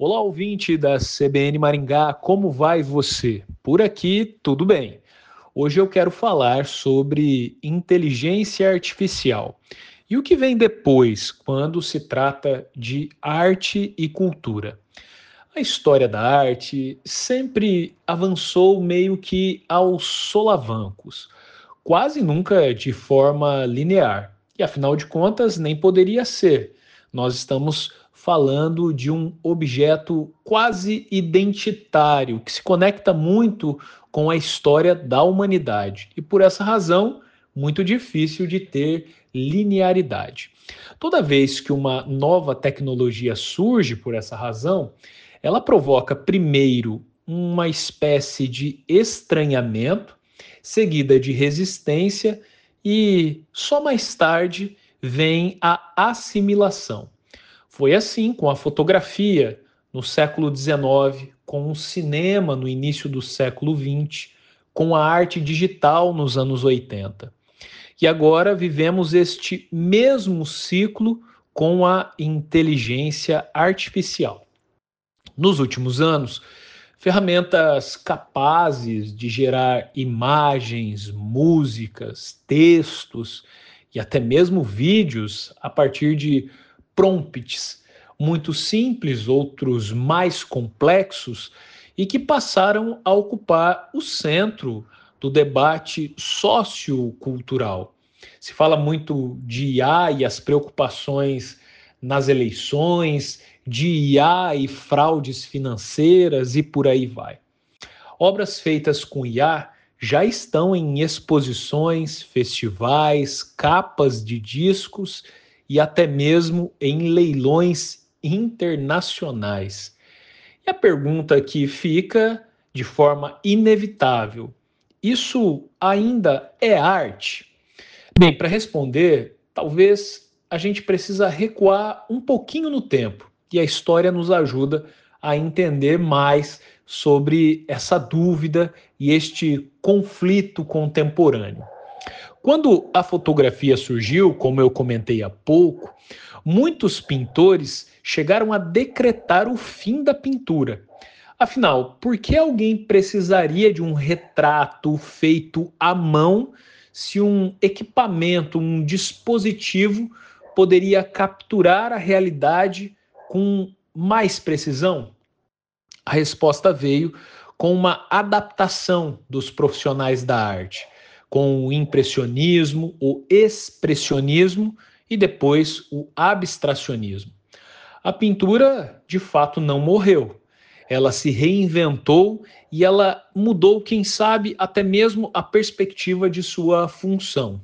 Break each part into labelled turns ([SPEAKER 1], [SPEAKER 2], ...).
[SPEAKER 1] Olá, ouvinte da CBN Maringá, como vai você? Por aqui, tudo bem. Hoje eu quero falar sobre inteligência artificial e o que vem depois quando se trata de arte e cultura. A história da arte sempre avançou meio que aos solavancos, quase nunca de forma linear. E afinal de contas, nem poderia ser. Nós estamos falando de um objeto quase identitário, que se conecta muito com a história da humanidade. E por essa razão, muito difícil de ter linearidade. Toda vez que uma nova tecnologia surge por essa razão, ela provoca primeiro uma espécie de estranhamento, seguida de resistência, e só mais tarde vem a assimilação. Foi assim com a fotografia no século XIX, com o cinema no início do século XX, com a arte digital nos anos 80. E agora vivemos este mesmo ciclo com a inteligência artificial. Nos últimos anos, ferramentas capazes de gerar imagens, músicas, textos e até mesmo vídeos a partir de prompts muito simples, outros mais complexos, e que passaram a ocupar o centro do debate sociocultural. Se fala muito de IA e as preocupações nas eleições, de IA e fraudes financeiras e por aí vai. Obras feitas com IA já estão em exposições, festivais, capas de discos e até mesmo em leilões internacionais. E a pergunta que fica de forma inevitável: isso ainda é arte? Bem, para responder, talvez a gente precisa recuar um pouquinho no tempo e a história nos ajuda a entender mais sobre essa dúvida e este conflito contemporâneo. Quando a fotografia surgiu, como eu comentei há pouco, muitos pintores chegaram a decretar o fim da pintura. Afinal, por que alguém precisaria de um retrato feito à mão se um equipamento, um dispositivo poderia capturar a realidade com mais precisão? A resposta veio com uma adaptação dos profissionais da arte, com o impressionismo, o expressionismo e depois o abstracionismo. A pintura, de fato, não morreu. Ela se reinventou e ela mudou, quem sabe, até mesmo a perspectiva de sua função.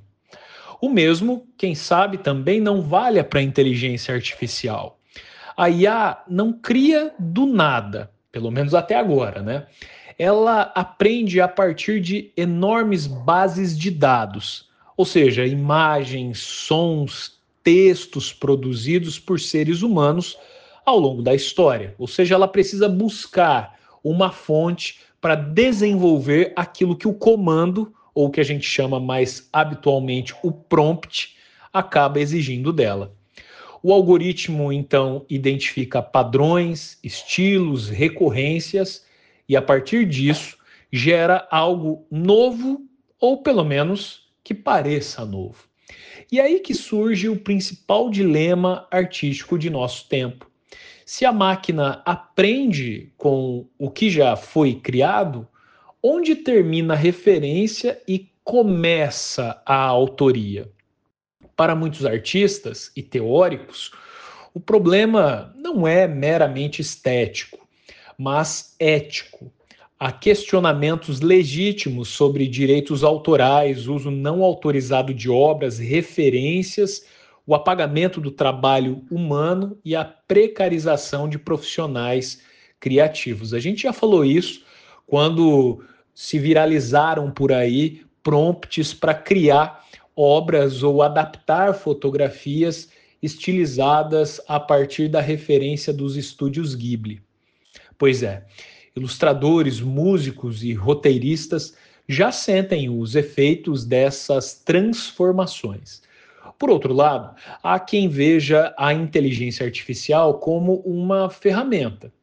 [SPEAKER 1] O mesmo, quem sabe, também não vale para a inteligência artificial. A IA não cria do nada, pelo menos até agora, né? Ela aprende a partir de enormes bases de dados, ou seja, imagens, sons, textos produzidos por seres humanos ao longo da história. Ou seja, ela precisa buscar uma fonte para desenvolver aquilo que o comando, ou que a gente chama mais habitualmente o prompt, acaba exigindo dela. O algoritmo, então, identifica padrões, estilos, recorrências e, a partir disso, gera algo novo ou, pelo menos, que pareça novo. E aí que surge o principal dilema artístico de nosso tempo. Se a máquina aprende com o que já foi criado, onde termina a referência e começa a autoria? Para muitos artistas e teóricos, o problema não é meramente estético, mas ético. Há questionamentos legítimos sobre direitos autorais, uso não autorizado de obras, referências, o apagamento do trabalho humano e a precarização de profissionais criativos. A gente já falou isso quando se viralizaram por aí prompts para criar obras ou adaptar fotografias estilizadas a partir da referência dos estúdios Ghibli. Pois é, ilustradores, músicos e roteiristas já sentem os efeitos dessas transformações. Por outro lado, há quem veja a inteligência artificial como uma ferramenta,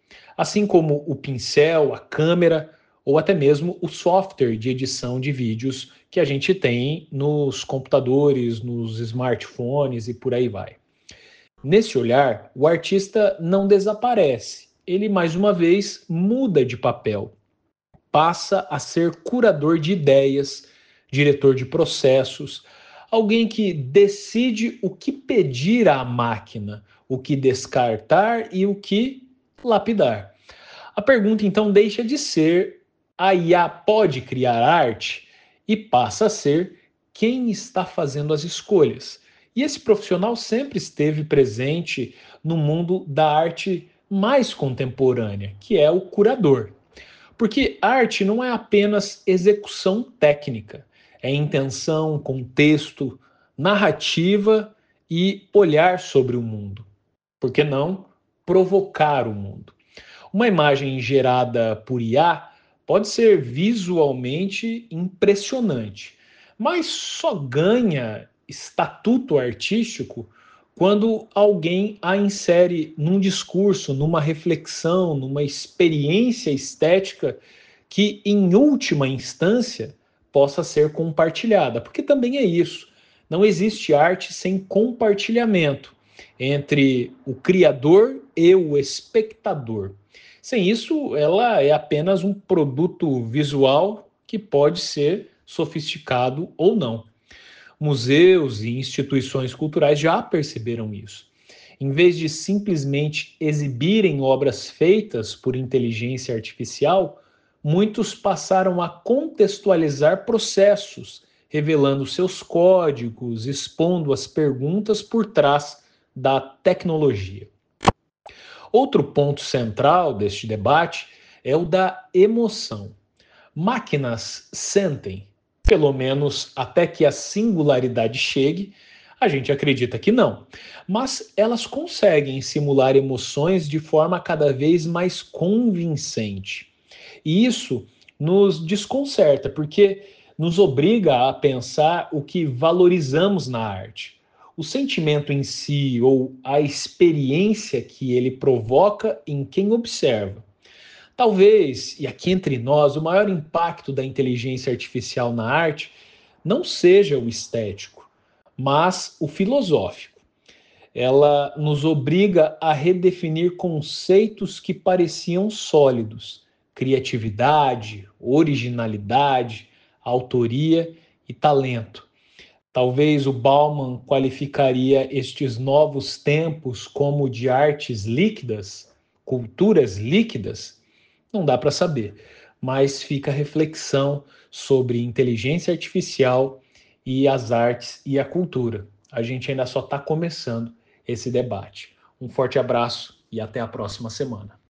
[SPEAKER 1] assim como o pincel, a câmera ou até mesmo o software de edição de vídeos que a gente tem nos computadores, nos smartphones e por aí vai. Nesse olhar, o artista não desaparece, ele mais uma vez muda de papel, passa a ser curador de ideias, diretor de processos, alguém que decide o que pedir à máquina, o que descartar e o que lapidar. A pergunta então deixa de ser: a IA pode criar arte? E passa a ser: quem está fazendo as escolhas? E esse profissional sempre esteve presente no mundo da arte mais contemporânea, que é o curador. Porque arte não é apenas execução técnica, é intenção, contexto, narrativa e olhar sobre o mundo. Por que não provocar o mundo? Uma imagem gerada por IA pode ser visualmente impressionante, mas só ganha estatuto artístico quando alguém a insere num discurso, numa reflexão, numa experiência estética que, em última instância, possa ser compartilhada. Porque também é isso. Não existe arte sem compartilhamento entre o criador e o espectador. Sem isso, ela é apenas um produto visual que pode ser sofisticado ou não. Museus e instituições culturais já perceberam isso. Em vez de simplesmente exibirem obras feitas por inteligência artificial, muitos passaram a contextualizar processos, revelando seus códigos, expondo as perguntas por trás da tecnologia. Outro ponto central deste debate é o da emoção. Máquinas sentem, pelo menos até que a singularidade chegue, a gente acredita que não. Mas elas conseguem simular emoções de forma cada vez mais convincente. E isso nos desconcerta, porque nos obriga a pensar o que valorizamos na arte. O sentimento em si ou a experiência que ele provoca em quem observa. Talvez, e aqui entre nós, o maior impacto da inteligência artificial na arte não seja o estético, mas o filosófico. Ela nos obriga a redefinir conceitos que pareciam sólidos: criatividade, originalidade, autoria e talento. Talvez o Bauman qualificaria estes novos tempos como de artes líquidas, culturas líquidas. Não dá para saber, mas fica a reflexão sobre inteligência artificial e as artes e a cultura. A gente ainda só está começando esse debate. Um forte abraço e até a próxima semana.